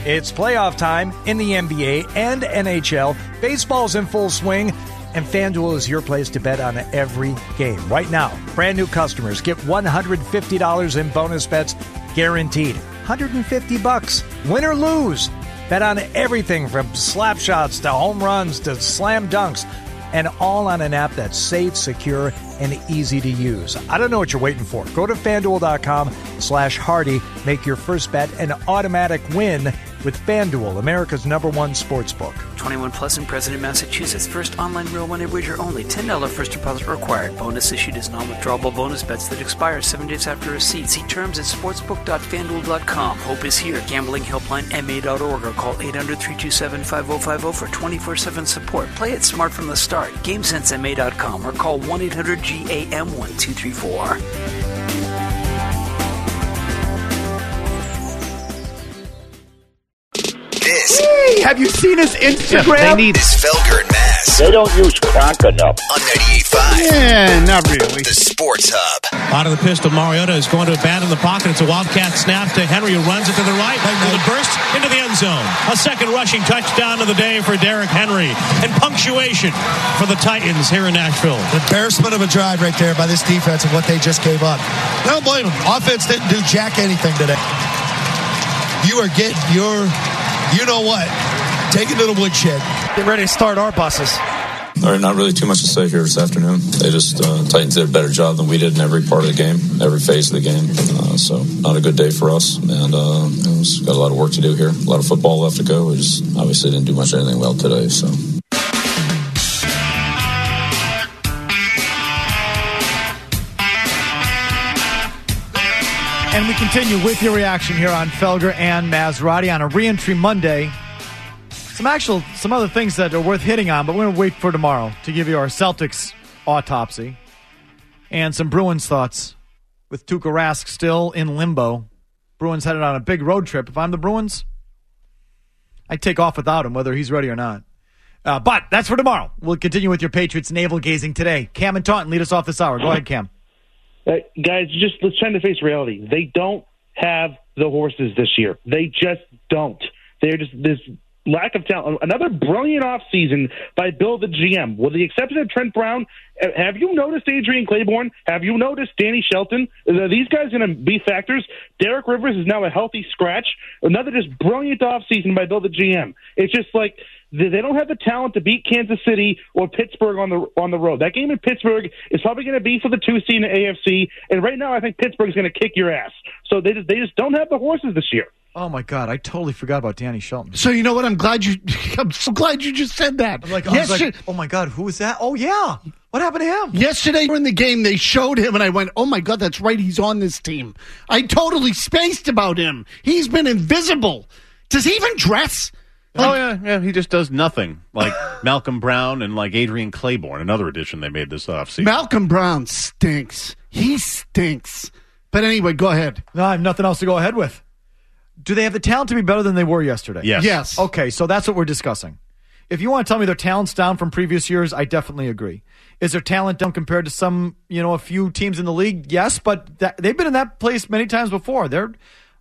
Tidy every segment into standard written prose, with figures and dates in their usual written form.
It's playoff time in the NBA and NHL. Baseball's in full swing, and FanDuel is your place to bet on every game. Right now, brand new customers get $150 in bonus bets guaranteed. $150, win or lose. Bet on everything from slap shots to home runs to slam dunks, and all on an app that's safe, secure, and easy to use. I don't know what you're waiting for. Go to FanDuel.com/Hardy. Make your first bet an automatic win with FanDuel, America's #1 sportsbook. 21 plus and present in Massachusetts. First online real money wager only. $10 first deposit required. Bonus issued as non-withdrawable bonus bets that expire 7 days after receipt. See terms at sportsbook.fanduel.com. Hope is here. Gambling helpline MA.org or call 800-327-5050 for 24/7 support. Play it smart from the start. GameSenseMA.com or call 1-800-GAM-1234. Have you seen his Instagram? This Felger and Mazz. They don't use crack enough. On 98.5. Yeah, not really. The Sports Hub. Out of the pistol, Mariota is going to abandon the pocket. It's a Wildcat snap to Henry, who runs it to the right. With a burst into the end zone. A second rushing touchdown of the day for Derrick Henry. And punctuation for the Titans here in Nashville. Embarrassment of a drive right there by this defense and what they just gave up. I don't blame them. Offense didn't do jack anything today. You are getting your... You know what? Take it to the woodshed. Get ready to start our buses. All right, not really too much to say here this afternoon. They just, Titans did a better job than we did in every part of the game, every phase of the game. So not a good day for us. And we've got a lot of work to do here. A lot of football left to go. We just obviously didn't do much of anything well today. So. And we continue with your reaction here on Felger and Maserati on a re-entry Monday. Some other things that are worth hitting on, but we're going to wait for tomorrow to give you our Celtics autopsy and some Bruins thoughts with Tuukka Rask still in limbo. Bruins headed on a big road trip. If I'm the Bruins, I'd take off without him, whether he's ready or not. But that's for tomorrow. We'll continue with your Patriots navel-gazing today. Cam and Taunton lead us off this hour. Go ahead, Cam. Guys, just let's try to face reality. They don't have the horses this year. They just don't. They're just this lack of talent. Another brilliant offseason by Bill the GM. With the exception of Trent Brown, have you noticed Adrian Claiborne? Have you noticed Danny Shelton? Are these guys going to be factors? Derek Rivers is now a healthy scratch. Another just brilliant offseason by Bill the GM. It's just like they don't have the talent to beat Kansas City or Pittsburgh on the road. That game in Pittsburgh is probably going to be for the 2 seed in the AFC, and right now I think Pittsburgh's going to kick your ass. So they just don't have the horses this year. Oh my God! I totally forgot about Danny Shelton. So you know what? I'm so glad you just said that. I was like, oh my God, who is that? Oh yeah, what happened to him? Yesterday in the game, they showed him, and I went, oh my God, that's right, he's on this team. I totally spaced about him. He's been invisible. Does he even dress? Yeah, he just does nothing. Like Malcolm Brown and like Adrian Claiborne, another addition they made this offseason. Malcolm Brown stinks. He stinks. But anyway, go ahead. No, I have nothing else to go ahead with. Do they have the talent to be better than they were yesterday? Yes. Okay, so that's what we're discussing. If you want to tell me their talent's down from previous years, I definitely agree. Is their talent down compared to some, a few teams in the league? Yes, but they've been in that place many times before. They're,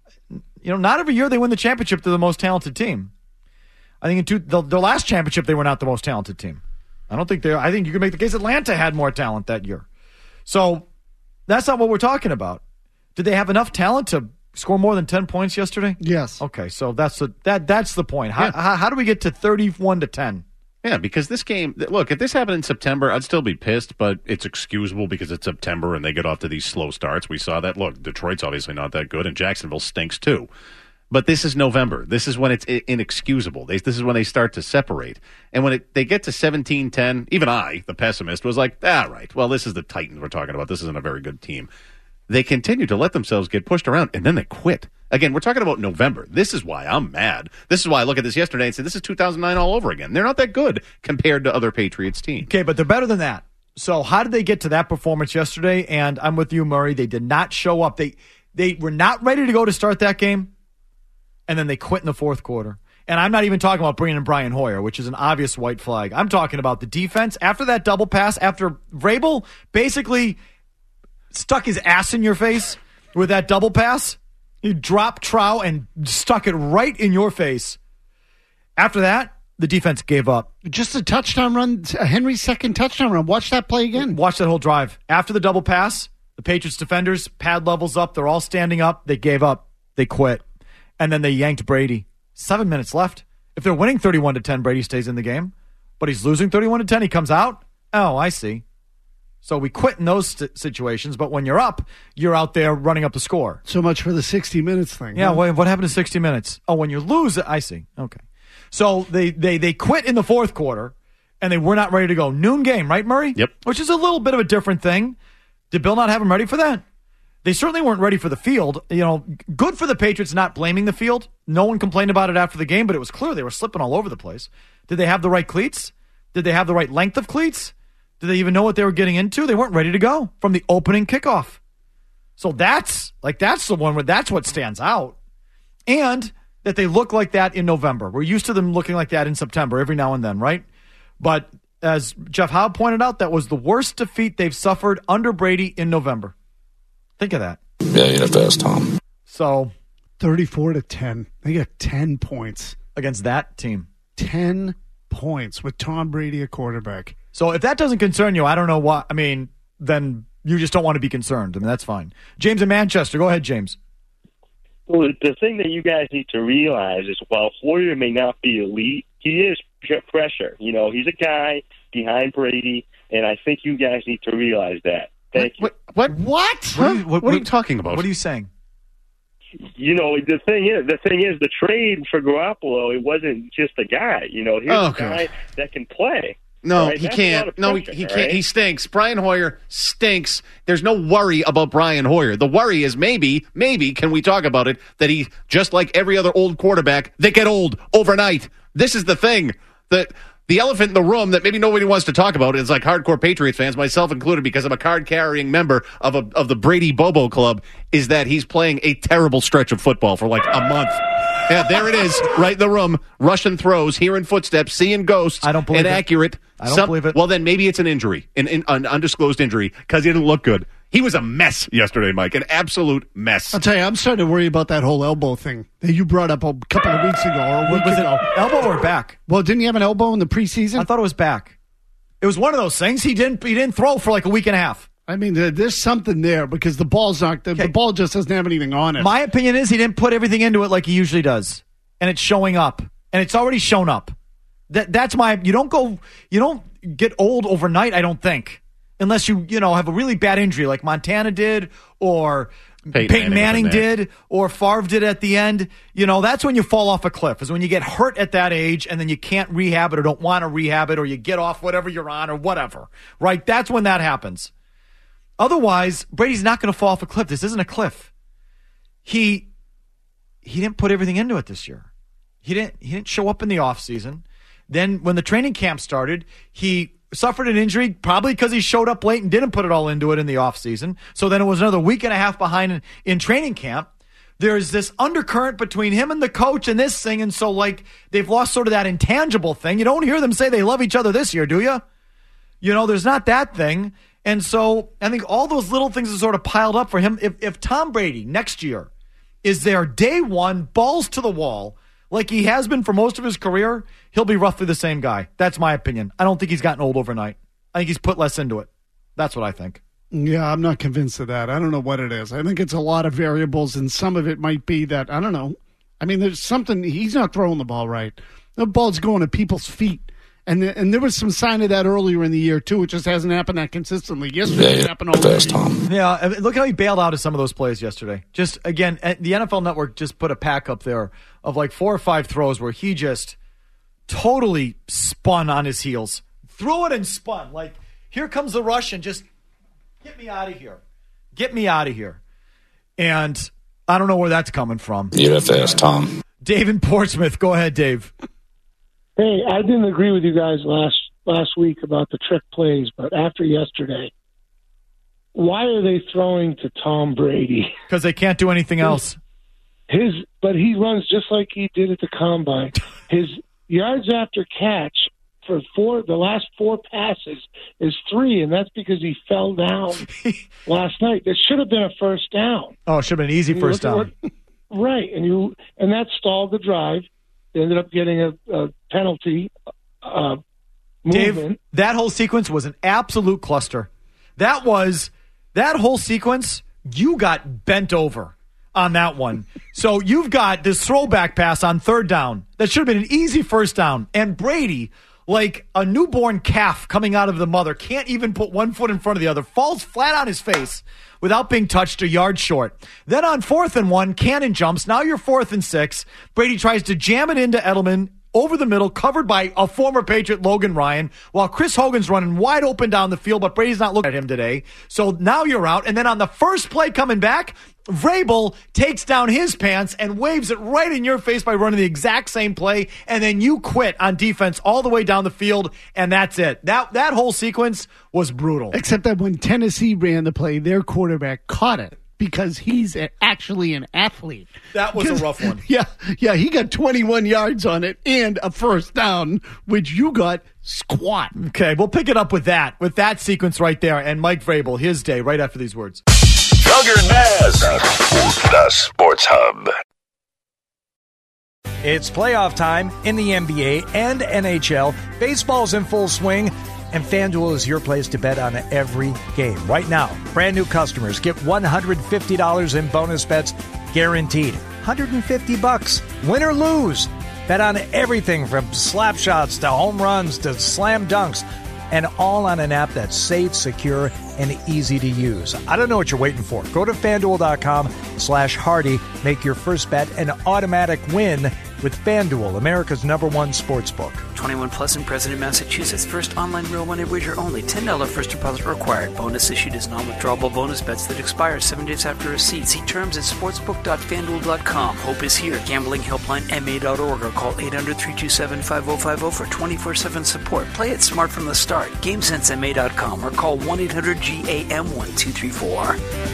not every year they win the championship. They're the most talented team. I think their last championship, they were not the most talented team. I think you can make the case Atlanta had more talent that year. So that's not what we're talking about. Did they have enough talent to score more than 10 points yesterday? Yes. Okay, so that's the point. How do we get to 31-10? Yeah, because this game, look, if this happened in September, I'd still be pissed, but it's excusable because it's September and they get off to these slow starts. We saw that. Look, Detroit's obviously not that good, and Jacksonville stinks too. But this is November. This is when it's inexcusable. This is when they start to separate. And when they get to 17-10, even I, the pessimist, was like, right, well, this is the Titans we're talking about. This isn't a very good team. They continue to let themselves get pushed around, and then they quit. Again, we're talking about November. This is why I'm mad. This is why I look at this yesterday and say, this is 2009 all over again. They're not that good compared to other Patriots teams. Okay, but they're better than that. So how did they get to that performance yesterday? And I'm with you, Murray. They did not show up. They were not ready to go to start that game, and then they quit in the fourth quarter. And I'm not even talking about bringing in Brian Hoyer, which is an obvious white flag. I'm talking about the defense. After that double pass, after Vrabel basically stuck his ass in your face with that double pass, He dropped Trout and stuck it right in your face. After that, the defense gave up. Just a touchdown run, Henry's second touchdown run. Watch that play again. Watch that whole drive. After the double pass, the Patriots defenders, pad levels up. They're all standing up. They gave up. They quit. And then they yanked Brady. 7 minutes left. If they're winning 31-10, Brady stays in the game. But he's losing 31-10. He comes out. Oh, I see. So we quit in those situations. But when you're up, you're out there running up the score. So much for the 60 minutes thing. Yeah, what happened to 60 minutes? Oh, when you lose, I see. Okay. So they quit in the fourth quarter, and they were not ready to go. Noon game, right, Murray? Yep. Which is a little bit of a different thing. Did Bill not have them ready for that? They certainly weren't ready for the field. You know, good for the Patriots not blaming the field. No one complained about it after the game, but it was clear they were slipping all over the place. Did they have the right cleats? Did they have the right length of cleats? Did they even know what they were getting into? They weren't ready to go from the opening kickoff. So that's the one where that's what stands out. And that they look like that in November. We're used to them looking like that in September every now and then, right? But as Jeff Howe pointed out, that was the worst defeat they've suffered under Brady in November. Think of that. Yeah, you'd have to ask Tom. So 34-10. They got 10 points. Against that team. 10 points with Tom Brady at quarterback. So if that doesn't concern you, I don't know what. I mean, then you just don't want to be concerned. I mean, that's fine. James in Manchester. Go ahead, James. Well, the thing that you guys need to realize is while Hoyer may not be elite, he is pressure. You know, he's a guy behind Brady, and I think you guys need to realize that. Thank you. What? What are you talking about? What are you saying? You know, the thing is, the trade for Garoppolo, it wasn't just a guy. You know, here's a guy that can play. No, right? he That's can't. No, he pressure, can't. right? He stinks. Brian Hoyer stinks. There's no worry about Brian Hoyer. The worry is maybe, can we talk about it, that he, just like every other old quarterback, they get old overnight. This is the thing. The elephant in the room that maybe nobody wants to talk about is like hardcore Patriots fans, myself included, because I'm a card-carrying member of the Brady Bobo Club, is that he's playing a terrible stretch of football for like a month. Yeah, there it is, right in the room. Russian throws, hearing footsteps, seeing ghosts. I don't believe inaccurate. I don't believe it. Well, then maybe it's an injury, an undisclosed injury, because he didn't look good. He was a mess yesterday, Mike, an absolute mess. I'll tell you, I'm starting to worry about that whole elbow thing that you brought up a couple of weeks ago or a week ago. Elbow or back? Well, didn't he have an elbow in the preseason? I thought it was back. It was one of those things. He didn't throw for like a week and a half. I mean, there's something there because the ball's not. The ball just doesn't have anything on it. My opinion is he didn't put everything into it like he usually does, and it's showing up, and it's already shown up. That's my. You don't get old overnight. I don't think, unless you have a really bad injury like Montana did or Peyton Manning did or Favre did at the end. That's when you fall off a cliff. Is when you get hurt at that age and then you can't rehab it or don't want to rehab it or you get off whatever you're on or whatever. Right? That's when that happens. Otherwise, Brady's not going to fall off a cliff. This isn't a cliff. He didn't put everything into it this year. He didn't show up in the offseason. Then when the training camp started, he suffered an injury probably because he showed up late and didn't put it all into it in the offseason. So then it was another week and a half behind in training camp. There's this undercurrent between him and the coach and this thing. And so they've lost sort of that intangible thing. You don't hear them say they love each other this year, do you? There's not that thing. And so I think all those little things are sort of piled up for him. If Tom Brady next year is there day one, balls to the wall, like he has been for most of his career, he'll be roughly the same guy. That's my opinion. I don't think he's gotten old overnight. I think he's put less into it. That's what I think. Yeah, I'm not convinced of that. I don't know what it is. I think it's a lot of variables, and some of it might be that, I don't know. I mean, there's something, he's not throwing the ball right. The ball's going at people's feet. And there was some sign of that earlier in the year, too. It just hasn't happened that consistently. Yesterday it happened already. Yeah, look how he bailed out of some of those plays yesterday. Just, again, the NFL Network just put a pack up there of like 4 or 5 throws where he just totally spun on his heels. Threw it and spun. Like, here comes the rush and just get me out of here. Get me out of here. And I don't know where that's coming from. You'd have to ask Tom. Dave in Portsmouth. Go ahead, Dave. Hey, I didn't agree with you guys last week about the trick plays, but after yesterday, why are they throwing to Tom Brady? Because they can't do anything else. But he runs just like he did at the Combine. His yards after catch for the last 4 passes is 3, and that's because he fell down last night. There should have been a first down. Oh, it should have been an easy first down. Right, and that stalled the drive. They ended up getting a penalty. Dave, that whole sequence was an absolute cluster. That whole sequence, you got bent over on that one. So you've got this throwback pass on third down. That should have been an easy first down. And Brady, like a newborn calf coming out of the mother, can't even put one foot in front of the other, falls flat on his face without being touched a yard short. Then on 4th and 1, Cannon jumps. Now you're 4th and 6. Brady tries to jam it into Edelman over the middle, covered by a former Patriot, Logan Ryan, while Chris Hogan's running wide open down the field, but Brady's not looking at him today. So now you're out. And then on the first play coming back, Vrabel takes down his pants and waves it right in your face by running the exact same play, and then you quit on defense all the way down the field, and that's it. That whole sequence was brutal. Except that when Tennessee ran the play, their quarterback caught it because he's actually an athlete. That was a rough one. Yeah, he got 21 yards on it and a first down, which you got squat. Okay, we'll pick it up with that sequence right there, and Mike Vrabel, his day, right after these words. Felger and Maz, the Sports Hub. It's playoff time in the NBA and NHL. Baseball's in full swing, and FanDuel is your place to bet on every game. Right now, brand new customers get $150 in bonus bets guaranteed. $150, win or lose. Bet on everything from slap shots to home runs to slam dunks, and all on an app that's safe, secure, and easy to use. I don't know what you're waiting for. Go to FanDuel.com/Hardy. Make your first bet an automatic win with FanDuel, America's #1 sportsbook. 21 plus and present in Massachusetts. First online real money wager only. $10 first deposit required. Bonus issued as non-withdrawable bonus bets that expire 7 days after receipt. See terms at sportsbook.fanduel.com. Hope is here. Gambling helpline MA.org or call 800-327-5050 for 24/7 support. Play it smart from the start. GameSenseMA.com or call 1-800-GAM-1234.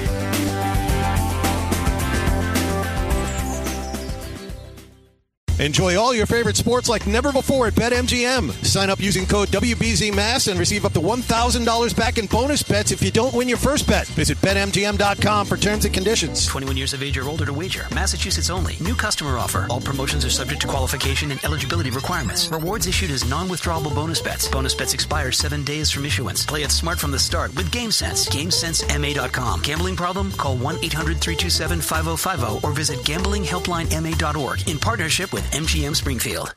Enjoy all your favorite sports like never before at BetMGM. Sign up using code WBZMass and receive up to $1,000 back in bonus bets if you don't win your first bet. Visit BetMGM.com for terms and conditions. 21 years of age or older to wager. Massachusetts only. New customer offer. All promotions are subject to qualification and eligibility requirements. Rewards issued as non-withdrawable bonus bets. Bonus bets expire 7 days from issuance. Play it smart from the start with GameSense. GameSenseMA.com. Gambling problem? Call 1-800-327-5050 or visit gamblinghelplinema.org in partnership with MGM Springfield.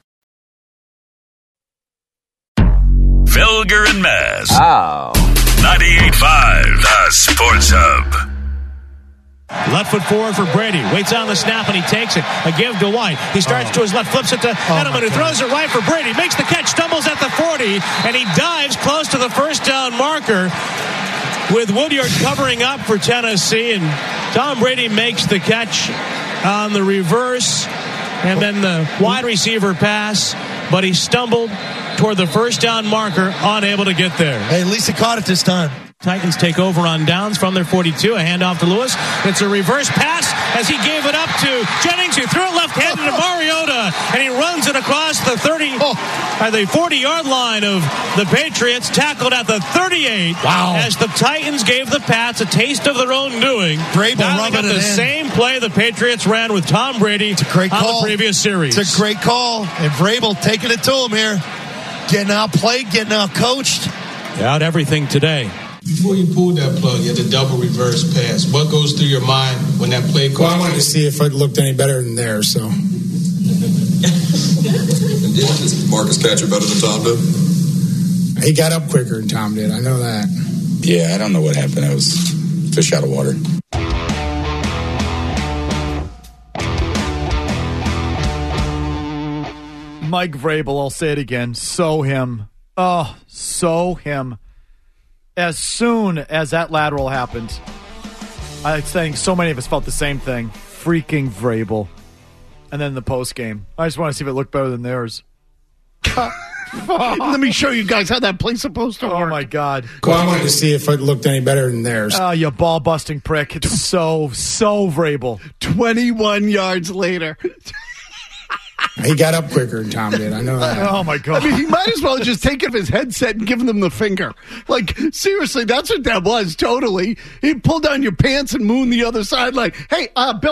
Felger and Maz. Oh. 98.5, the Sports Hub. Left foot forward for Brady. Waits on the snap and he takes it. A give to White. He starts to his left, flips it to Edelman, who throws it right for Brady. Makes the catch, stumbles at the 40, and he dives close to the first down marker with Woodyard covering up for Tennessee. And Tom Brady makes the catch on the reverse. And then the wide receiver pass, but he stumbled toward the first down marker, unable to get there. Hey, at least he caught it this time. Titans take over on downs from their 42. A handoff to Lewis. It's a reverse pass as he gave it up to Jennings, who threw it left-handed to Mariota, and he runs it across the 40-yard line of the Patriots, tackled at the 38. Wow! As the Titans gave the Pats a taste of their own doing. Vrabel rubbing it in. The same play the Patriots ran with Tom Brady on the previous series. It's a great call, and Vrabel taking it to him here, getting out played, getting out coached. Out everything today. Before you pulled that plug, you had the double reverse pass. What goes through your mind when that play call? Well, I wanted to see if it looked any better than theirs, so. Did Marcus catch it better than Tom did? He got up quicker than Tom did. I know that. Yeah, I don't know what happened. It was fish out of water. Mike Vrabel, I'll say it again. So him. Oh, so him. As soon as that lateral happened, I think so many of us felt the same thing. Freaking Vrabel. And then the post game. I just want to see if it looked better than theirs. Let me show you guys how that play's supposed to work. Oh, my God. Well, I wanted to see if it looked any better than theirs. Oh, you ball-busting prick. It's so Vrabel. 21 yards later. He got up quicker than Tom did. I know that. Oh, my God. I mean, he might as well just take his headset and give them the finger. Like, seriously, that's what that was, totally. He pulled down your pants and mooned the other side like, hey, Bill,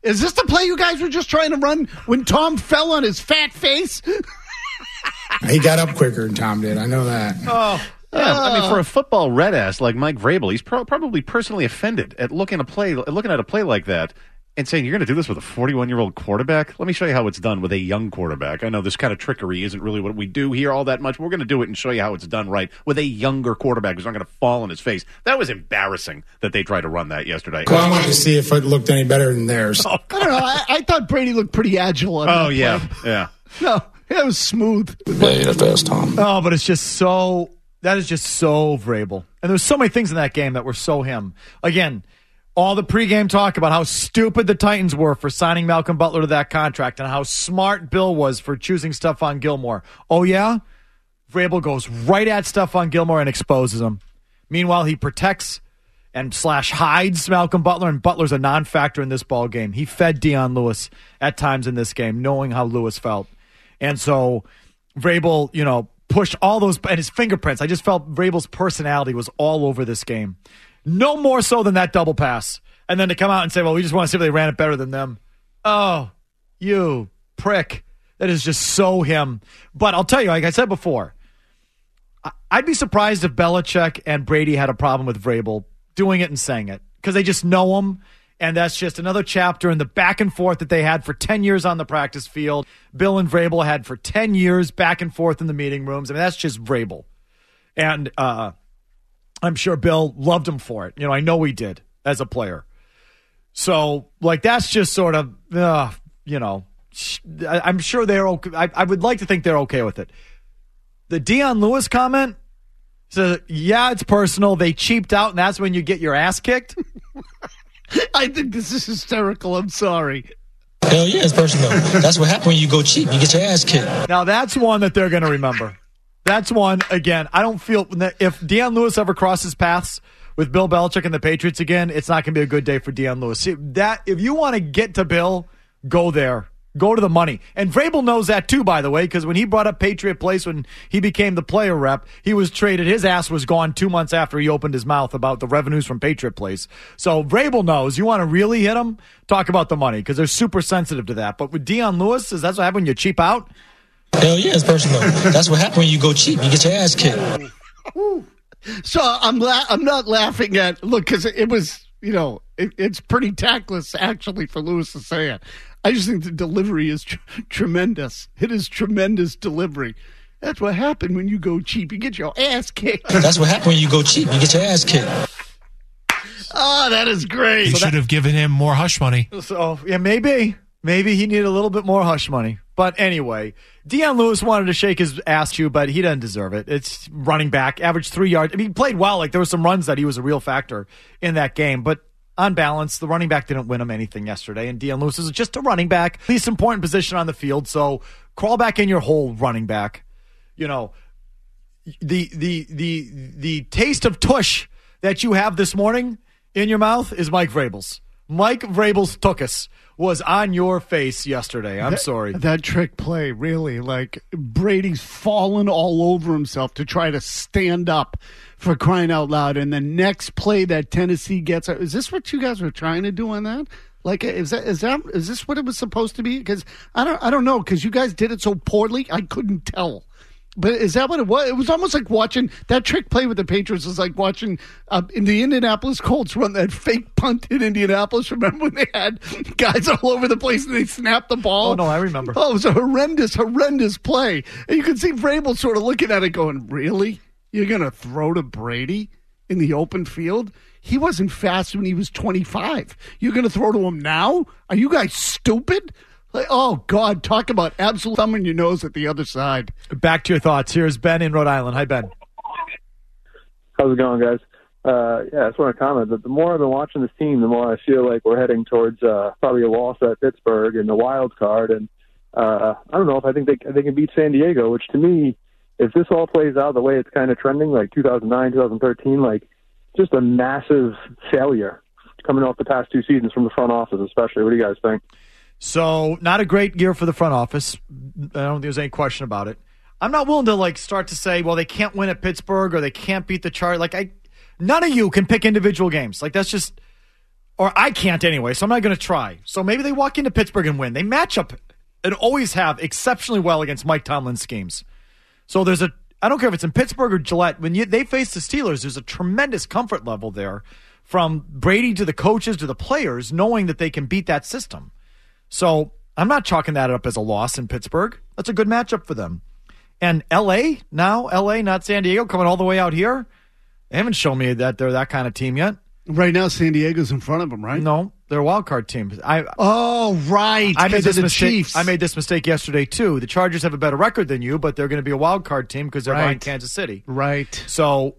Is this the play you guys were just trying to run when Tom fell on his fat face? He got up quicker than Tom did. I know that. Oh. Yeah, I mean, for a football red ass like Mike Vrabel, he's probably personally offended at looking at a play like that and saying, you're going to do this with a 41-year-old quarterback? Let me show you how it's done with a young quarterback. I know this kind of trickery isn't really what we do here all that much. We're going to do it and show you how it's done right with a younger quarterback who's not going to fall on his face. That was embarrassing that they tried to run that yesterday. Well, I wanted to see if it looked any better than theirs. I don't know. I thought Brady looked pretty agile on that yeah, play. yeah. No, it was smooth. Yeah, you'd have to ask Tom. Oh, but it's just so... That is just so Vrabel. And there's so many things in that game that were so him. Again, all the pregame talk about how stupid the Titans were for signing Malcolm Butler to that contract and how smart Bill was for choosing Stephon Gilmore. Oh, yeah? Vrabel goes right at Stephon Gilmore and exposes him. Meanwhile, he protects and hides Malcolm Butler, and Butler's a non-factor in this ball game. He fed Dion Lewis at times in this game, knowing how Lewis felt. And so Vrabel, pushed all those, and his fingerprints. I just felt Vrabel's personality was all over this game. No more so than that double pass. And then to come out and say, well, we just want to see if they ran it better than them. Oh, you prick. That is just so him. But I'll tell you, like I said before, I'd be surprised if Belichick and Brady had a problem with Vrabel doing it and saying it, because they just know him. And that's just another chapter in the back and forth that they had for 10 years on the practice field. Bill and Vrabel had for 10 years back and forth in the meeting rooms. I mean, that's just Vrabel. And I'm sure Bill loved him for it. I know he did as a player. So, that's just sort of, I'm sure they're okay. I would like to think they're okay with it. The Dion Lewis comment says, yeah, it's personal. They cheaped out, and that's when you get your ass kicked. I think this is hysterical. I'm sorry. Hell yeah, it's personal. That's what happens when you go cheap. You get your ass kicked. Now, that's one that they're going to remember. That's one, again, I don't feel – if Dion Lewis ever crosses paths with Bill Belichick and the Patriots again, it's not going to be a good day for Dion Lewis. See, if you want to get to Bill, go there. Go to the money. And Vrabel knows that too, by the way, because when he brought up Patriot Place when he became the player rep, he was traded. His ass was gone 2 months after he opened his mouth about the revenues from Patriot Place. So Vrabel knows. You want to really hit him? Talk about the money, because they're super sensitive to that. But with Dion Lewis, is that what happens when you cheap out? Hell yeah, it's personal. That's what happens when you go cheap. You get your ass kicked. So I'm not laughing at, look, because it was, it's pretty tactless actually for Lewis to say it. I just think the delivery is tremendous. It is tremendous delivery. That's what happened when you go cheap. You get your ass kicked. That's what happened when you go cheap. You get your ass kicked. Oh, that is great. You should have given him more hush money. So, yeah, maybe he needed a little bit more hush money. But anyway, Dion Lewis wanted to shake his ass to you, but he doesn't deserve it. It's running back, averaged 3 yards. I mean, he played well. There were some runs that he was a real factor in that game. But on balance, the running back didn't win him anything yesterday. And Dion Lewis is just a running back. Least important position on the field. So crawl back in your hole, running back. The taste of tush that you have this morning in your mouth is Mike Vrabel's. Mike Vrabel's tuchus was on your face yesterday. I'm sorry. That trick play, really, Brady's fallen all over himself to try to stand up, for crying out loud. And the next play that Tennessee gets, is this what you guys were trying to do on that? Is this what it was supposed to be? Because I don't know, because you guys did it so poorly, I couldn't tell. But is that what it was? It was almost like watching that trick play with the Patriots. Was like watching in the Indianapolis Colts run that fake punt in Indianapolis. Remember when they had guys all over the place and they snapped the ball? Oh, no, I remember. Oh, it was a horrendous play. And you could see Vrabel sort of looking at it going, really? You're going to throw to Brady in the open field? He wasn't fast when he was 25. You're going to throw to him now? Are you guys stupid? Oh, God, talk about absolute thumb in your nose at the other side. Back to your thoughts. Here's Ben in Rhode Island. Hi, Ben. How's it going, guys? I just want to comment that the more I've been watching this team, the more I feel like we're heading towards probably a loss at Pittsburgh in the wild card. And I don't know if I think they can beat San Diego, which to me, if this all plays out the way it's kind of trending, like 2009, 2013, just a massive failure coming off the past two seasons from the front office, especially. What do you guys think? So, not a great year for the front office. I don't think there's any question about it. I'm not willing to start to say, well, they can't win at Pittsburgh or they can't beat the Chargers. None of you can pick individual games. That's just Or I can't anyway, so I'm not going to try. So maybe they walk into Pittsburgh and win. They match up and always have exceptionally well against Mike Tomlin's schemes. So I don't care if it's in Pittsburgh or Gillette, when they face the Steelers, there's a tremendous comfort level there from Brady to the coaches to the players, knowing that they can beat that system. So I'm not chalking that up as a loss in Pittsburgh. That's a good matchup for them. And L.A., not San Diego, coming all the way out here. They haven't shown me that they're that kind of team yet. Right now, San Diego's in front of them, right? No, they're a wild card team. Right. I made this mistake. Chiefs. I made this mistake yesterday too. The Chargers have a better record than you, but they're going to be a wild card team because they're behind Kansas City. Right. So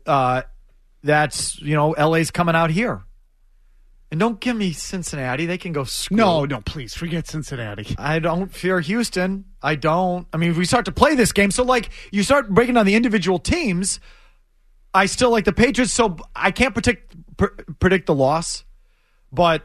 that's LA's coming out here, and don't give me Cincinnati. They can go screw. No, please forget Cincinnati. I don't fear Houston. I don't. I mean, if we start to play this game, so like you start breaking down the individual teams. I still like the Patriots, so I can't predict the loss. But,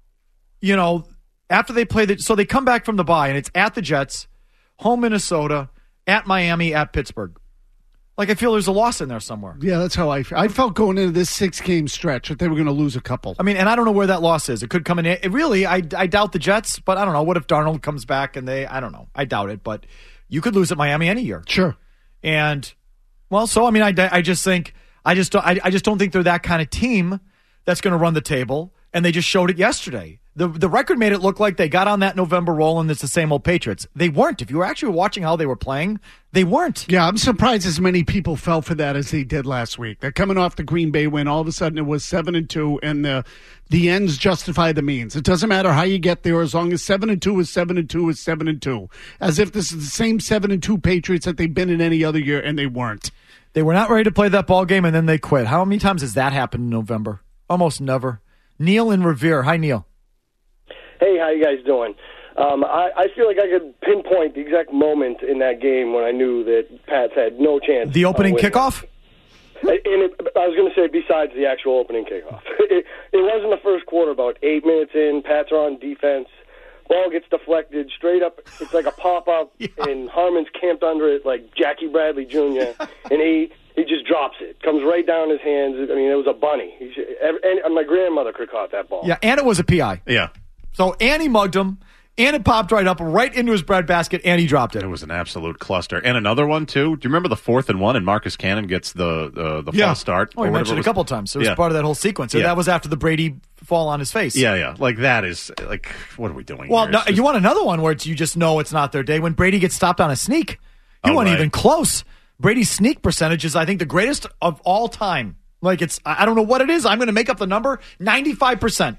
after they play, so they come back from the bye, and it's at the Jets, home Minnesota, at Miami, at Pittsburgh. Like, I feel there's a loss in there somewhere. Yeah, that's how I felt going into this 6-game stretch that they were going to lose a couple. I mean, and I don't know where that loss is. It could come in. I doubt the Jets, but I don't know. What if Darnold comes back and I don't know. I doubt it, but you could lose at Miami any year. Sure. And, well, so, I mean, I just think, I just don't think they're that kind of team that's going to run the table, and they just showed it yesterday. The record made it look like they got on that November roll and it's the same old Patriots. They weren't. If you were actually watching how they were playing, they weren't. Yeah, I'm surprised as many people fell for that as they did last week. They're coming off the Green Bay win. All of a sudden it was 7-2, and the ends justify the means. It doesn't matter how you get there as long as 7-2 is 7-2 is 7-2. As if this is the same 7-2 Patriots that they've been in any other year, and they weren't. They were not ready to play that ball game, and then they quit. How many times has that happened in November? Almost never. Neil in Revere. Hi, Neil. Hey, how you guys doing? I feel like I could pinpoint the exact moment in that game when I knew that Pats had no chance. The opening kickoff? I was going to say besides the actual opening kickoff. It wasn't the first quarter, about 8 minutes in, Pats are on defense. Ball gets deflected straight up. It's like a pop-up, and Harmon's camped under it like Jackie Bradley Jr., and he just drops it. Comes right down his hands. I mean, it was a bunny. And my grandmother could have caught that ball. Yeah, and it was a PI. Yeah. So, and he mugged him, and it popped right up, right into his breadbasket, and he dropped it. It was an absolute cluster. And another one, too. Do you remember the 4th and 1, and Marcus Cannon gets the false start? Oh, he mentioned it a couple times. It was part of that whole sequence. So that was after the Brady fall on his face. Yeah. Like, that is, like, what are we doing Well, here? no, you want another one where you just know it's not their day. When Brady gets stopped on a sneak, you weren't even close. Brady's sneak percentage is, I think, the greatest of all time. Like, I don't know what it is. I'm going to make up the number, 95%.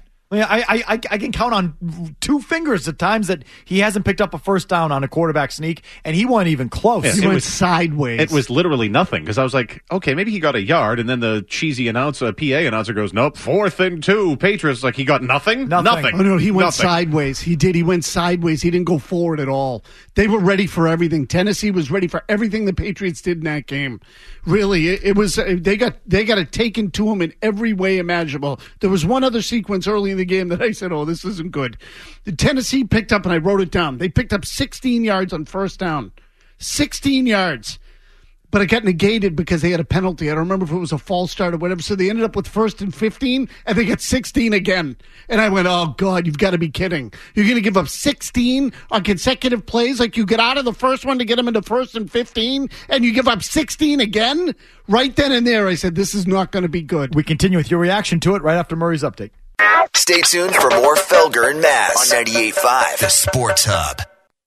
I can count on 2 fingers the times that he hasn't picked up a first down on a quarterback sneak, and he wasn't even close. He went sideways. It was literally nothing, because I was like, okay, maybe he got a yard, and then the cheesy PA announcer goes, nope, 4th and 2. Patriots, like, he got nothing? Nothing. Oh, no, he went sideways. He did. He went sideways. He didn't go forward at all. They were ready for everything. Tennessee was ready for everything the Patriots did in that game. Really, it was. They got it taken to them in every way imaginable. There was one other sequence early in the game that I said, oh, this isn't good. The Tennessee picked up, and I wrote it down, they picked up 16 yards on first down. 16 yards. But it got negated because they had a penalty. I don't remember if it was a false start or whatever. So they ended up with 1st and 15, and they got 16 again. And I went, oh, God, you've got to be kidding. You're going to give up 16 on consecutive plays? Like, you get out of the first one to get them into 1st and 15, and you give up 16 again? Right then and there, I said, this is not going to be good. We continue with your reaction to it right after Murray's update. Stay tuned for more Felger and Mazz on 98.5, the Sports Hub.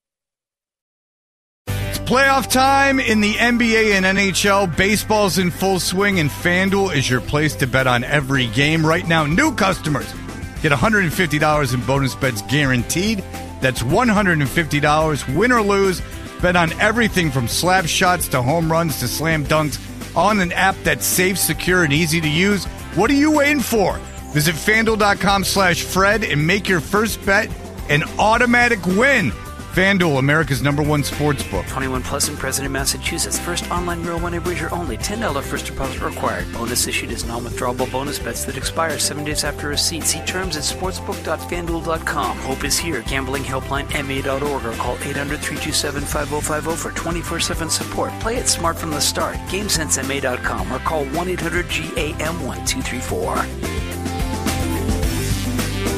Playoff time in the NBA and NHL. Baseball's in full swing, and FanDuel is your place to bet on every game. Right now, new customers get $150 in bonus bets guaranteed. That's $150, win or lose. Bet on everything from slap shots to home runs to slam dunks on an app that's safe, secure, and easy to use. What are you waiting for? Visit FanDuel.com/Fred and make your first bet an automatic win. FanDuel, America's #1 sportsbook. 21 plus and present in Massachusetts. First online real money wager only. $10 first deposit required. Bonus issued as non-withdrawable bonus bets that expire 7 days after receipt. See terms at sportsbook.fanduel.com. Hope is here. Gambling helpline MA.org or call 800-327-5050 for 24/7 support. Play it smart from the start. GameSenseMA.com or call 1-800-GAM-1234.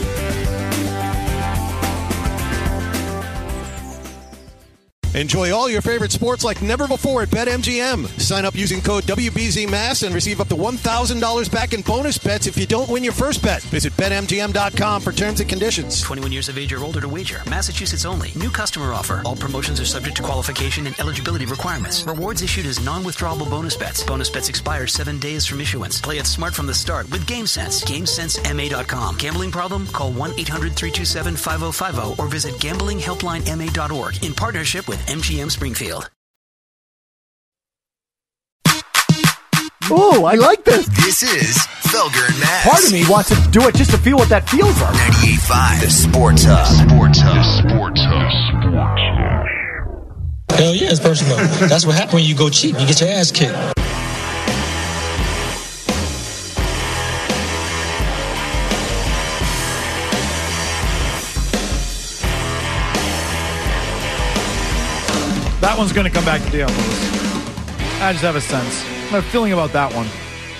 Enjoy all your favorite sports like never before at BetMGM. Sign up using code WBZMass and receive up to $1,000 back in bonus bets if you don't win your first bet. Visit BetMGM.com for terms and conditions. 21 years of age or older to wager. Massachusetts only. New customer offer. All promotions are subject to qualification and eligibility requirements. Rewards issued as non-withdrawable bonus bets. Bonus bets expire 7 days from issuance. Play it smart from the start with GameSense. GameSenseMA.com. Gambling problem? Call 1-800-327-5050 or visit gamblinghelplinema.org in partnership with MGM Springfield. Ooh, I like this. This is Felger and Mazz. Part of me wants to do it just to feel what that feels like. 98.5, the Sports Hub. Sports Hub. Sports Hub. Hell yeah, it's personal. That's what happens when you go cheap. You get your ass kicked. That one's going to come back to Dion Lewis. I just have a sense. I have a feeling about that one.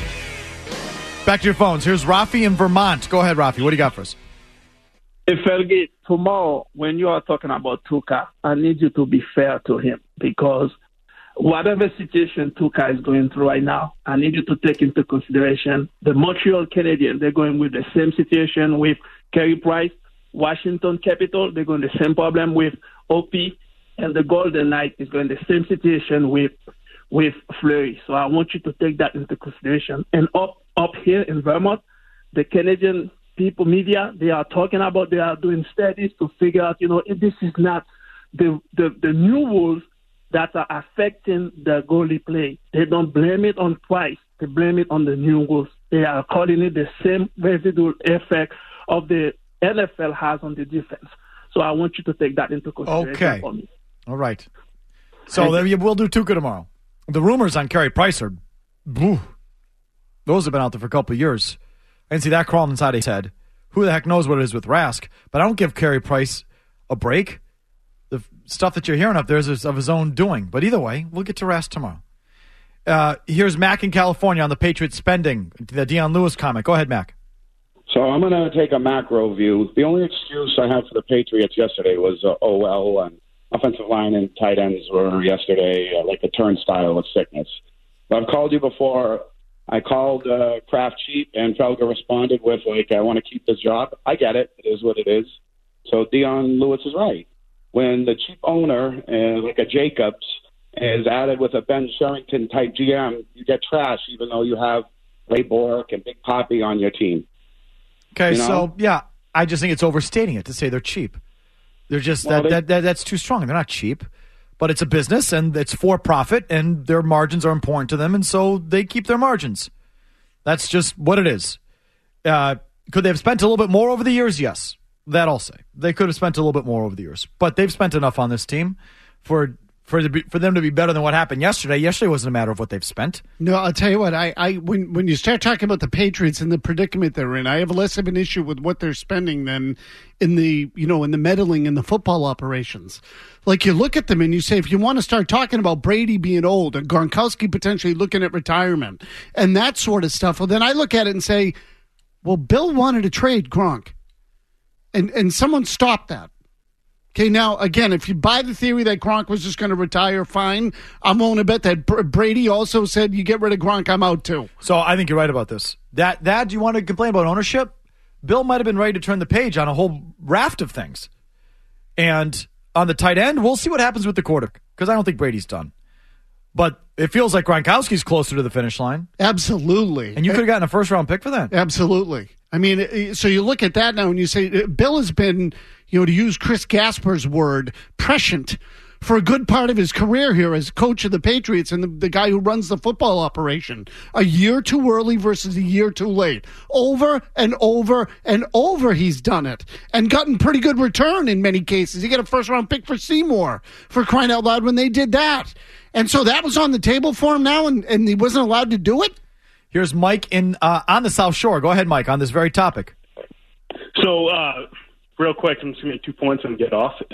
Back to your phones. Here's Rafi in Vermont. Go ahead, Rafi. What do you got for us? Hey, Fergie, tomorrow when you are talking about Tuca, I need you to be fair to him because whatever situation Tuca is going through right now, I need you to take into consideration the Montreal Canadiens. They're going with the same situation with Carey Price. Washington Capitol, they're going the same problem with OP. And the Golden Knight is going the same situation with Fleury. So I want you to take that into consideration. And up here in Vermont, the Canadian people, media, they are talking about, they are doing studies to figure out, if this is not the new rules that are affecting the goalie play. They don't blame it on Price. They blame it on the new rules. They are calling it the same residual effect of the NFL has on the defense. So I want you to take that into consideration for me. All right. So we'll do Tuca tomorrow. The rumors on Carey Price are, those have been out there for a couple of years. I didn't see that crawling inside his head. Who the heck knows what it is with Rask? But I don't give Carey Price a break. The stuff that you're hearing up there is of his own doing. But either way, we'll get to Rask tomorrow. Here's Mac in California on the Patriots spending. The Dion Lewis comment. Go ahead, Mac. So I'm going to take a macro view. The only excuse I have for the Patriots yesterday was OL and offensive line and tight ends were yesterday like a turnstile of sickness. But I've called you before. I called Kraft cheap, and Felger responded with, I want to keep this job. I get it. It is what it is. So Dion Lewis is right. When the cheap owner, like a Jacobs, is added with a Ben Sherrington-type GM, you get trash even though you have Ray Bork and Big Poppy on your team. Okay, so, I just think it's overstating it to say they're cheap. They're just that's too strong. They're not cheap, but it's a business and it's for profit, and their margins are important to them, and so they keep their margins. That's just what it is. Could they have spent a little bit more over the years? Yes, that I'll say. They could have spent a little bit more over the years, but they've spent enough on this team for them to be better than what happened yesterday. Yesterday wasn't a matter of what they've spent. No, I'll tell you what. When you start talking about the Patriots and the predicament they're in, I have less of an issue with what they're spending than in the meddling in the football operations. Like, you look at them and you say, if you want to start talking about Brady being old and Gronkowski potentially looking at retirement and that sort of stuff, well, then I look at it and say, well, Bill wanted to trade Gronk, and someone stopped that. Okay, now, again, if you buy the theory that Gronk was just going to retire, fine. I'm willing to bet that Brady also said, you get rid of Gronk, I'm out too. So I think you're right about this. That do you want to complain about ownership? Bill might have been ready to turn the page on a whole raft of things. And on the tight end, we'll see what happens with the quarterback, because I don't think Brady's done. But it feels like Gronkowski's closer to the finish line. Absolutely. And you could have gotten a first-round pick for that. Absolutely. I mean, so you look at that now and you say, Bill has been, to use Chris Gasper's word, prescient for a good part of his career here as coach of the Patriots and the guy who runs the football operation. A year too early versus a year too late. Over and over and over he's done it and gotten pretty good return in many cases. He got a first-round pick for Seymour, for crying out loud, when they did that. And so that was on the table for him now, and he wasn't allowed to do it? Here's Mike on the South Shore. Go ahead, Mike, on this very topic. So, real quick, I'm just going to make 2 points and get off.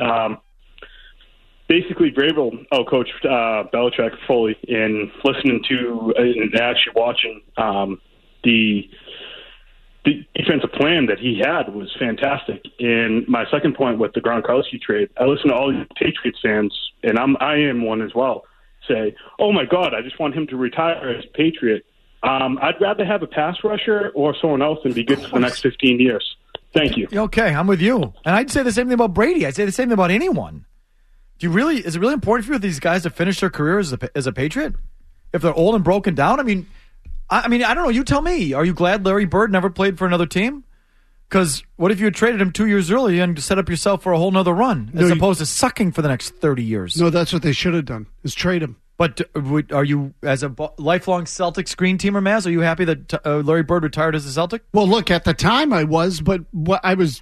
Basically, Vrabel out-coached Belichick fully in listening to and actually watching the the defensive plan that he had was fantastic. And my second point with the Gronkowski trade, I listen to all these Patriots fans, and I am one as well, say, oh, my God, I just want him to retire as Patriot. I'd rather have a pass rusher or someone else and be good for the next 15 years. Thank you. Okay, I'm with you. And I'd say the same thing about Brady. I'd say the same thing about anyone. Is it really important for you these guys to finish their careers as a Patriot? If they're old and broken down? I mean, I don't know. You tell me. Are you glad Larry Bird never played for another team? Because what if you had traded him 2 years early and set up yourself for a whole nother run as opposed to sucking for the next 30 years? No, that's what they should have done, is trade him. But are you, as a lifelong Celtics green teamer, Maz, are you happy that Larry Bird retired as a Celtic? Well, look, at the time I was, but I was,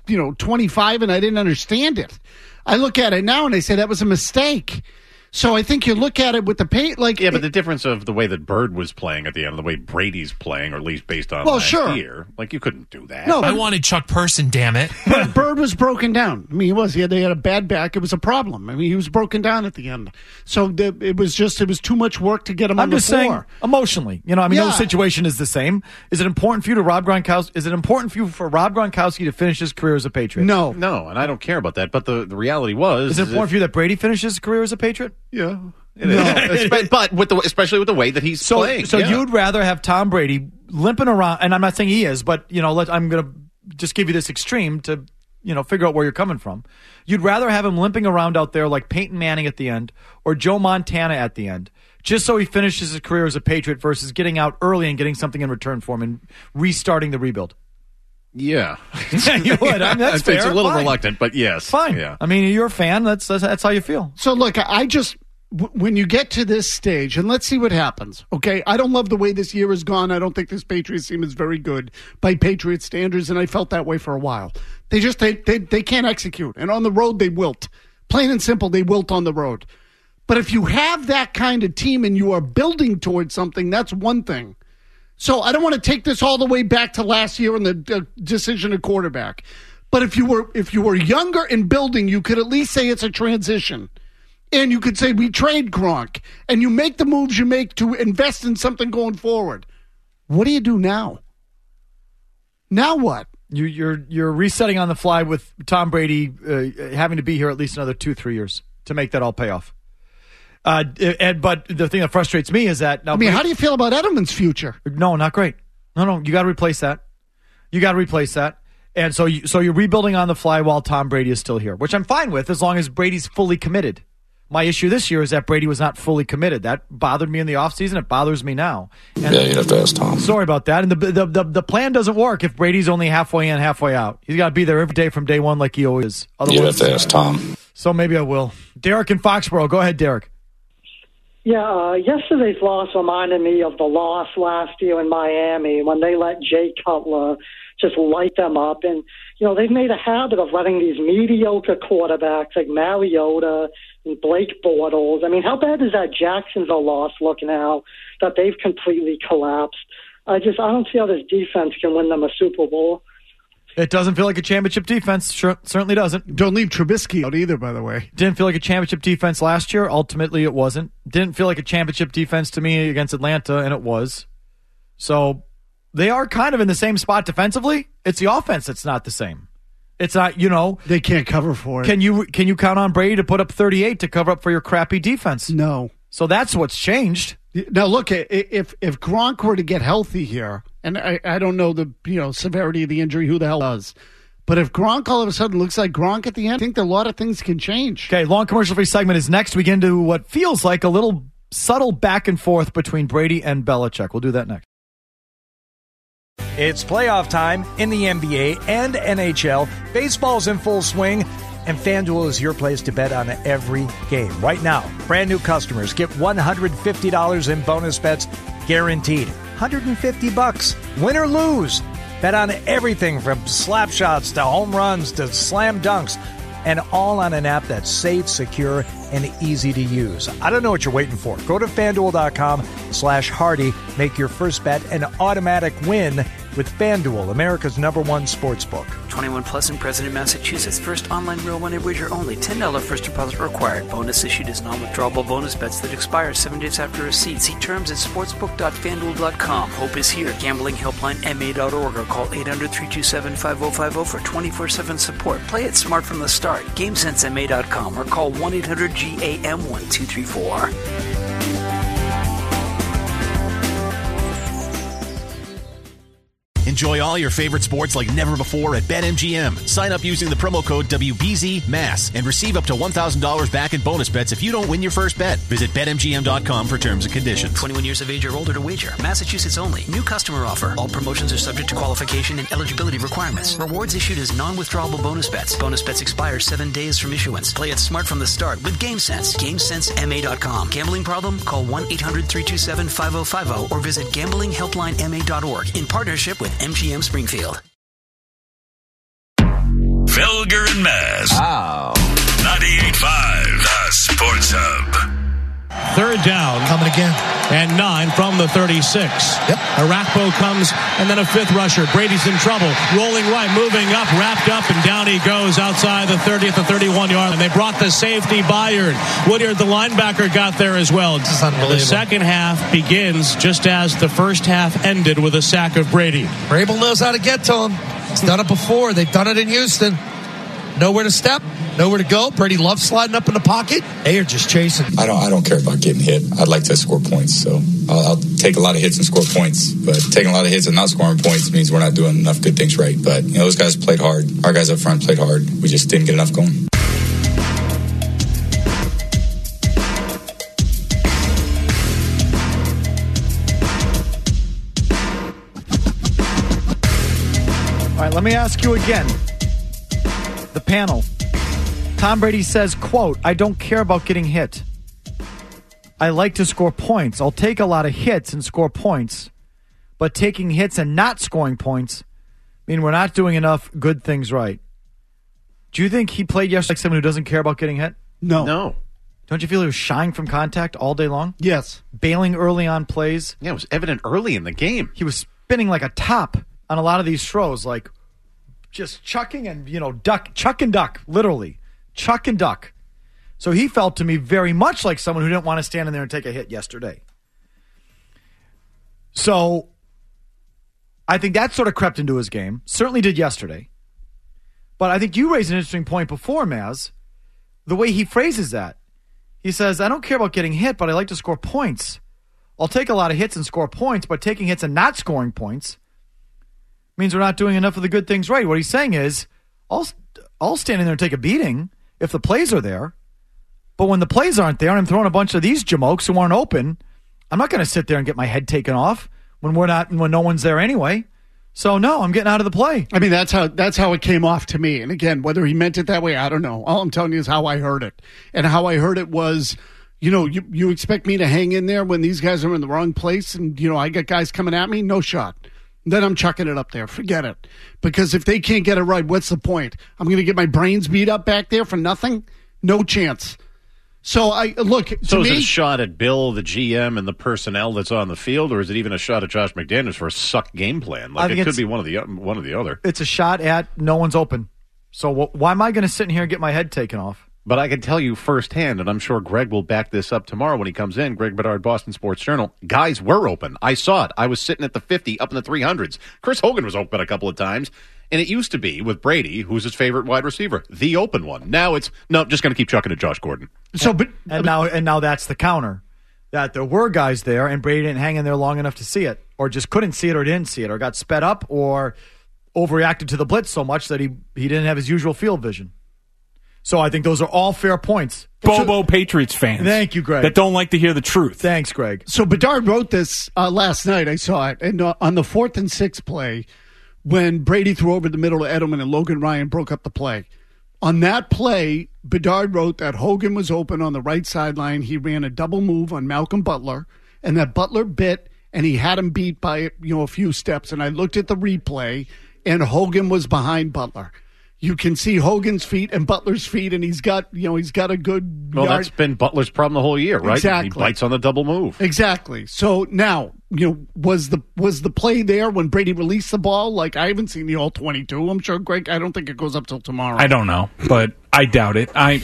25 and I didn't understand it. I look at it now and I say that was a mistake. So I think you look at it with the paint, like but the difference of the way that Bird was playing at the end of the way Brady's playing, or at least based on last year, like you couldn't do that. No, I wanted Chuck Person, damn it. But Bird was broken down. I mean, he was. They had a bad back. It was a problem. I mean, he was broken down at the end. So it was too much work to get him on the floor. I'm just saying, emotionally, no situation is the same. Is it important for you to Rob Gronkowski? Is it important for you for Rob Gronkowski to finish his career as a Patriot? No, and I don't care about that. But the reality was, is it important for you that Brady finishes his career as a Patriot? Yeah. It is. But especially with the way that he's playing. So you'd rather have Tom Brady limping around, and I'm not saying he is, but I'm going to just give you this extreme to figure out where you're coming from. You'd rather have him limping around out there like Peyton Manning at the end or Joe Montana at the end, just so he finishes his career as a Patriot versus getting out early and getting something in return for him and restarting the rebuild. Yeah. You would. I mean, that's fair. It's a little Fine. reluctant, but yes. Fine. Yeah. I mean, you're a fan. That's how you feel. So look, when you get to this stage, and let's see what happens, okay? I don't love the way this year has gone. I don't think this Patriots team is very good by Patriot standards, and I felt that way for a while. They can't execute, and on the road they wilt. Plain and simple, they wilt on the road. But if you have that kind of team and you are building towards something, that's one thing. So I don't want to take this all the way back to last year and the decision of quarterback. But if you were younger and building, you could at least say it's a transition. And you could say, we trade Gronk, and you make the moves you make to invest in something going forward. What do you do now? Now what? You're resetting on the fly with Tom Brady having to be here at least another 2-3 years to make that all pay off. But the thing that frustrates me is that... how do you feel about Edelman's future? No, not great. No, you got to replace that. And so you're rebuilding on the fly while Tom Brady is still here, which I'm fine with as long as Brady's fully committed. My issue this year is that Brady was not fully committed. That bothered me in the offseason. It bothers me now. And you'd have to ask Tom. Sorry about that. And the plan doesn't work if Brady's only halfway in, halfway out. He's got to be there every day from day one like he always is. You'd have to ask Tom. So maybe I will. Derek in Foxborough. Go ahead, Derek. Yeah, yesterday's loss reminded me of the loss last year in Miami when they let Jay Cutler just light them up. And, they've made a habit of letting these mediocre quarterbacks like Mariota and Blake Bortles. I mean, how bad does that Jacksonville loss look now that they've completely collapsed? I don't see how this defense can win them a Super Bowl. It doesn't feel like a championship defense. Certainly doesn't. Don't leave Trubisky out either, by the way. Didn't feel like a championship defense last year. Ultimately, it wasn't. Didn't feel like a championship defense to me against Atlanta, and it was. So they are kind of in the same spot defensively. It's the offense that's not the same. It's not, They can't cover for it. Can you count on Brady to put up 38 to cover up for your crappy defense? No. So that's what's changed. Now, look, if Gronk were to get healthy here, and I don't know the severity of the injury, who the hell does, but if Gronk all of a sudden looks like Gronk at the end, I think a lot of things can change. Okay, long commercial-free segment is next. We get into what feels like a little subtle back and forth between Brady and Belichick. We'll do that next. It's playoff time in the NBA and NHL. Baseball's in full swing, and FanDuel is your place to bet on every game. Right now, brand new customers get $150 in bonus bets guaranteed. $150, win or lose. Bet on everything from slap shots to home runs to slam dunks, and all on an app that's safe, secure, and easy to use. I don't know what you're waiting for. Go to FanDuel.com/Hardy. Make your first bet an automatic win with FanDuel, America's #1 sportsbook. 21 plus and present in Massachusetts. First online real money wager only. $10 first deposit required. Bonus issued as non-withdrawable bonus bets that expire 7 days after receipt. See terms at sportsbook.fanduel.com. Hope is here. Gambling helpline MA.org or call 800-327-5050 for 24/7 support. Play it smart from the start. GameSenseMA.com or call 1-800-GAM-1234. Enjoy all your favorite sports like never before at BetMGM. Sign up using the promo code WBZMASS and receive up to $1,000 back in bonus bets if you don't win your first bet. Visit BetMGM.com for terms and conditions. 21 years of age or older to wager. Massachusetts only. New customer offer. All promotions are subject to qualification and eligibility requirements. Rewards issued as non-withdrawable bonus bets. Bonus bets expire 7 days from issuance. Play it smart from the start with GameSense. GameSenseMA.com. Gambling problem? Call 1-800-327-5050 or visit gamblinghelplinema.org in partnership with MGM Springfield. Felger and Mazz. 98.5, the Sports Hub. Third down. Coming again. And 9 from the 36. Yep. Arakpo comes, and then a fifth rusher. Brady's in trouble. Rolling right, moving up, wrapped up, and down he goes outside the 30 at the 31-yard. And they brought the safety, Byard. Woodyard, the linebacker, got there as well. This is unbelievable. The second half begins just as the first half ended with a sack of Brady. Vrabel knows how to get to him. He's done it before. They've done it in Houston. Nowhere to step. Nowhere to go. Brady loves sliding up in the pocket. They are just chasing. I don't care about getting hit. I'd like to score points, so I'll take a lot of hits and score points. But taking a lot of hits and not scoring points means we're not doing enough good things right. But those guys played hard. Our guys up front played hard. We just didn't get enough going. All right, let me ask you again. The panel. Tom Brady says, quote, I don't care about getting hit. I like to score points. I'll take a lot of hits and score points. But taking hits and not scoring points mean we're not doing enough good things right. Do you think he played yesterday like someone who doesn't care about getting hit? No. Don't you feel he was shying from contact all day long? Yes. Bailing early on plays? Yeah, it was evident early in the game. He was spinning like a top on a lot of these throws, like just chucking and, chuck and duck, literally. Chuck and duck. So he felt to me very much like someone who didn't want to stand in there and take a hit yesterday. So I think that sort of crept into his game. Certainly did yesterday. But I think you raised an interesting point before, Maz. The way he phrases that. He says, I don't care about getting hit, but I like to score points. I'll take a lot of hits and score points, but taking hits and not scoring points means we're not doing enough of the good things right. What he's saying is, I'll stand in there and take a beating if the plays are there. But when the plays aren't there and I'm throwing a bunch of these jamokes who aren't open, I'm not going to sit there and get my head taken off when no one's there anyway. So no, I'm getting out of the play. I mean, that's how it came off to me. And again, whether he meant it that way, I don't know. All I'm telling you is how I heard it. And how I heard it was, you expect me to hang in there when these guys are in the wrong place and, I got guys coming at me? No shot. Then I'm chucking it up there. Forget it. Because if they can't get it right, what's the point? I'm going to get my brains beat up back there for nothing? No chance. So is it a shot at Bill, the GM, and the personnel that's on the field, or is it even a shot at Josh McDaniels for a suck game plan? It could be one of the other. It's a shot at no one's open. So why am I going to sit in here and get my head taken off? But I can tell you firsthand, and I'm sure Greg will back this up tomorrow when he comes in, Greg Bedard, Boston Sports Journal, guys were open. I saw it. I was sitting at the 50, up in the 300s. Chris Hogan was open a couple of times, and it used to be with Brady, who's his favorite wide receiver, the open one. Now it's, just going to keep chucking at Josh Gordon. Now that's the counter, that there were guys there, and Brady didn't hang in there long enough to see it, or just couldn't see it or didn't see it, or got sped up, or overreacted to the blitz so much that he didn't have his usual field vision. So I think those are all fair points. Bobo Patriots fans. Thank you, Greg. That don't like to hear the truth. Thanks, Greg. So Bedard wrote this last night. I saw it. And on the 4th and 6th play, when Brady threw over the middle to Edelman and Logan Ryan broke up the play. On that play, Bedard wrote that Hogan was open on the right sideline. He ran a double move on Malcolm Butler, and that Butler bit, and he had him beat by a few steps. And I looked at the replay, and Hogan was behind Butler. You can see Hogan's feet and Butler's feet, and he's got a good Well, yard. that's been Butler's problem the whole year, right? Exactly. He bites on the double move. Exactly. So now, was the play there when Brady released the ball? Like, I haven't seen the all 22. I'm sure, Greg, I don't think it goes up till tomorrow. I don't know, but I doubt it. I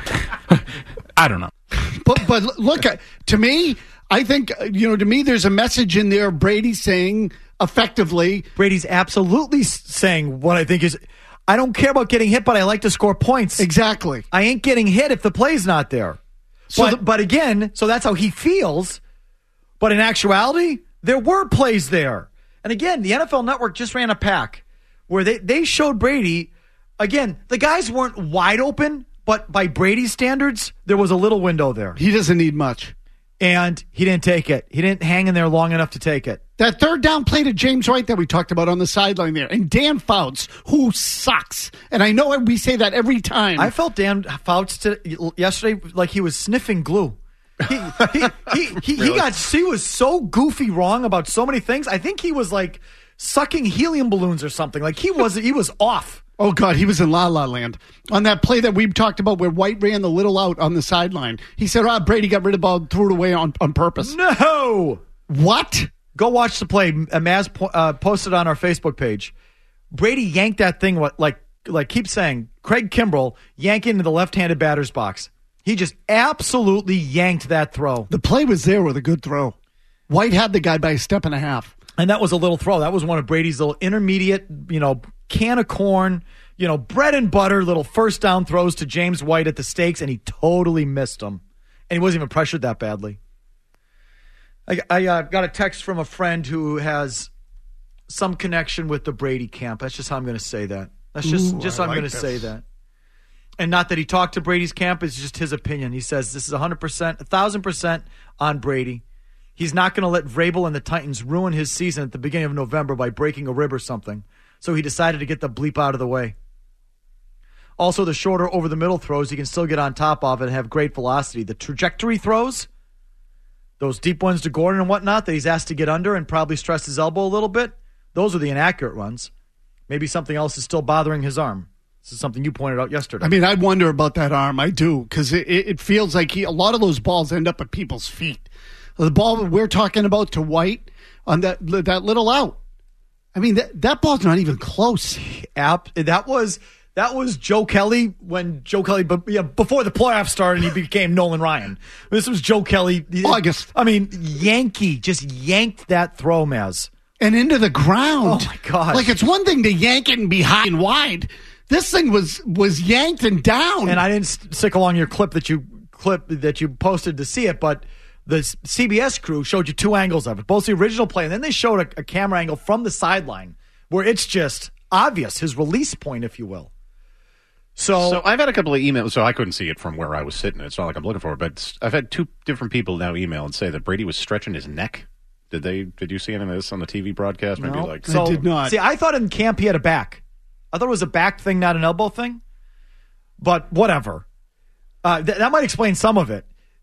don't know. But look, to me, I think, to me, there's a message in there. Brady saying effectively. Brady's absolutely saying what I think is, I don't care about getting hit, but I like to score points. Exactly. I ain't getting hit if the play's not there. But again, so that's how he feels. But in actuality, there were plays there. And again, the NFL Network just ran a pack where they showed Brady. Again, the guys weren't wide open, but by Brady's standards, there was a little window there. He doesn't need much. And he didn't take it. He didn't hang in there long enough to take it. That third down play to James White that we talked about on the sideline there. And Dan Fouts, who sucks. And I know we say that every time. I felt Dan Fouts yesterday like he was sniffing glue. He was so goofy wrong about so many things. I think he was like sucking helium balloons or something. Like he was off. Oh, God, he was in La La Land. On that play that we talked about where White ran the little out on the sideline, he said, Brady got rid of the ball, threw it away on purpose. No! What? Go watch the play. Maz posted on our Facebook page. Brady yanked that thing, like keep saying, Craig Kimbrell yanking into the left-handed batter's box. He just absolutely yanked that throw. The play was there with a good throw. White had the guy by a step and a half. And that was a little throw. That was one of Brady's little intermediate, can of corn, bread and butter, little first down throws to James White at the stakes, and he totally missed them. And he wasn't even pressured that badly. I got a text from a friend who has some connection with the Brady camp. That's just how I'm going to say that. That's just how I'm going to say that. And not that he talked to Brady's camp, it's just his opinion. He says this is 100%, 1,000% on Brady. He's not going to let Vrabel and the Titans ruin his season at the beginning of November by breaking a rib or something. So he decided to get the bleep out of the way. Also, the shorter over-the-middle throws, he can still get on top of and have great velocity. The trajectory throws, those deep ones to Gordon and whatnot that he's asked to get under and probably stress his elbow a little bit, those are the inaccurate runs. Maybe something else is still bothering his arm. This is something you pointed out yesterday. I mean, I wonder about that arm. I do, because it feels like a lot of those balls end up at people's feet. The ball we're talking about to White on that little out. I mean, that ball's not even close. That was Joe Kelly when Joe Kelly, before the playoffs started, he became Nolan Ryan. This was Joe Kelly. August. I mean, just yanked that throw, Maz. And into the ground. Oh, my God. Like, it's one thing to yank it and be high and wide. This thing was yanked and down. And I didn't stick along your clip that you posted to see it, but the CBS crew showed you two angles of it, both the original play, and then they showed a camera angle from the sideline where it's just obvious, his release point, if you will. So I've had a couple of emails, so I couldn't see it from where I was sitting. It's not like I'm looking for it, but I've had two different people now email and say that Brady was stretching his neck. Did you see any of this on the TV broadcast? Maybe no. I did not. See, I thought in camp he had a back. I thought it was a back thing, not an elbow thing. But whatever. That might explain some of it.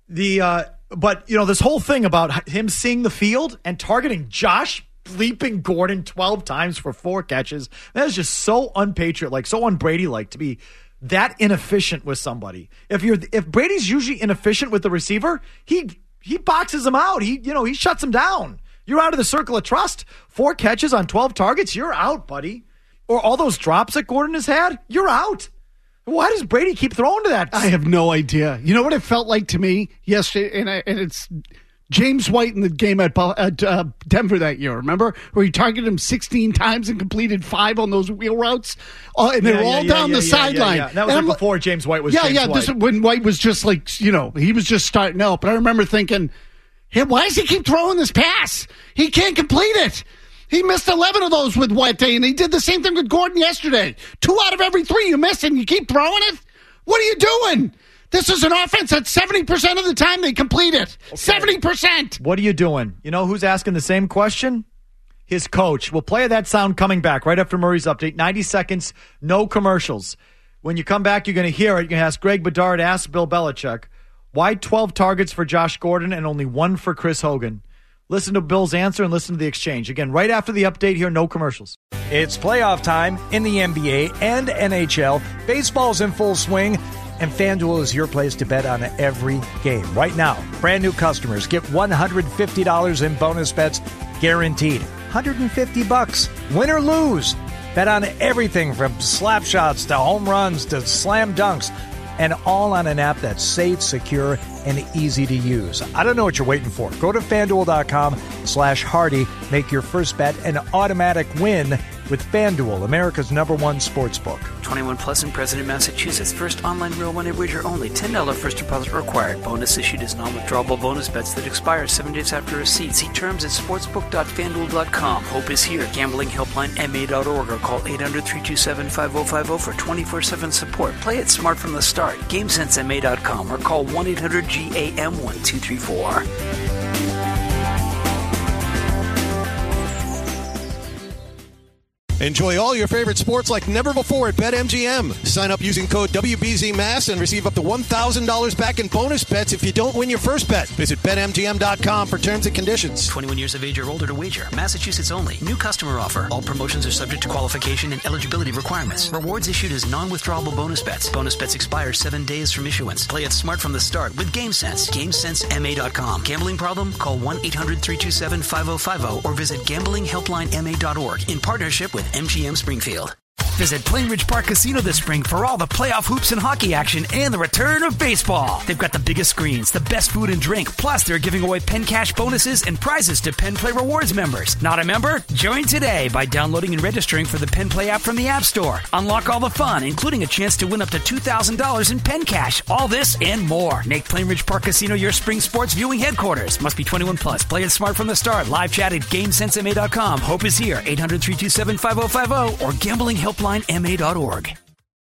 But this whole thing about him seeing the field and targeting Josh bleeping Gordon 12 times for 4 catches, that is just so unpatriot-like, so un-Brady-like to be that inefficient with somebody. If Brady's usually inefficient with the receiver, he boxes him out. He shuts him down. You're out of the circle of trust. 4 catches on 12 targets, you're out, buddy. Or all those drops that Gordon has had, you're out. Why does Brady keep throwing to that? I have no idea. You know what it felt like to me yesterday, and it's James White in the game at Denver that year. Remember where he targeted him 16 times and completed 5 on those wheel routes, and they were all down the sideline. Yeah. That was before James White was. James White. This is when White was just like he was just starting out. But I remember thinking, hey, why does he keep throwing this pass? He can't complete it. He missed 11 of those with White Day, and he did the same thing with Gordon yesterday. 2 out of every 3 you miss, and you keep throwing it? What are you doing? This is an offense that 70% of the time they complete it. Okay. 70%. What are you doing? You know who's asking the same question? His coach. We'll play that sound coming back right after Murray's update. 90 seconds, no commercials. When you come back, you're going to hear it. You're going to ask Greg Bedard, ask Bill Belichick, why 12 targets for Josh Gordon and only 1 for Chris Hogan? Listen to Bill's answer and listen to the exchange. Again, right after the update here, no commercials. It's playoff time in the NBA and NHL. Baseball's in full swing, and FanDuel is your place to bet on every game. Right now, brand new customers get $150 in bonus bets guaranteed. $150, win or lose. Bet on everything from slap shots to home runs to slam dunks, and all on an app that's safe, secure, and easy to use. I don't know what you're waiting for. Go to FanDuel.com/Hardy. Make your first bet an automatic win with FanDuel, America's #1 sportsbook. 21 plus and present in Massachusetts. First online real money wager only. $10 first deposit required. Bonus issued as non-withdrawable bonus bets that expire 7 days after receipt. See terms at sportsbook.fanduel.com. Hope is here. Gambling helpline MA.org or call 800-327-5050 for 24/7 support. Play it smart from the start. GameSenseMA.com or call 1-800-GAM-1234. Enjoy all your favorite sports like never before at BetMGM. Sign up using code WBZMass and receive up to $1,000 back in bonus bets if you don't win your first bet. Visit BetMGM.com for terms and conditions. 21 years of age or older to wager. Massachusetts only. New customer offer. All promotions are subject to qualification and eligibility requirements. Rewards issued as non-withdrawable bonus bets. Bonus bets expire 7 days from issuance. Play it smart from the start with GameSense. GameSenseMA.com. Gambling problem? Call 1-800-327-5050 or visit gamblinghelplinema.org in partnership with MGM Springfield. Visit Plainridge Park Casino this spring for all the playoff hoops and hockey action and the return of baseball. They've got the biggest screens, the best food and drink, plus they're giving away Penn Cash bonuses and prizes to Penn Play Rewards members. Not a member? Join today by downloading and registering for the Penn Play app from the App Store. Unlock all the fun, including a chance to win up to $2,000 in Penn Cash. All this and more. Make Plainridge Park Casino your spring sports viewing headquarters. Must be 21 plus. Play it smart from the start. Live chat at GameSenseMA.com. Hope is here. 800-327-5050 or gamblinghelplinema.org.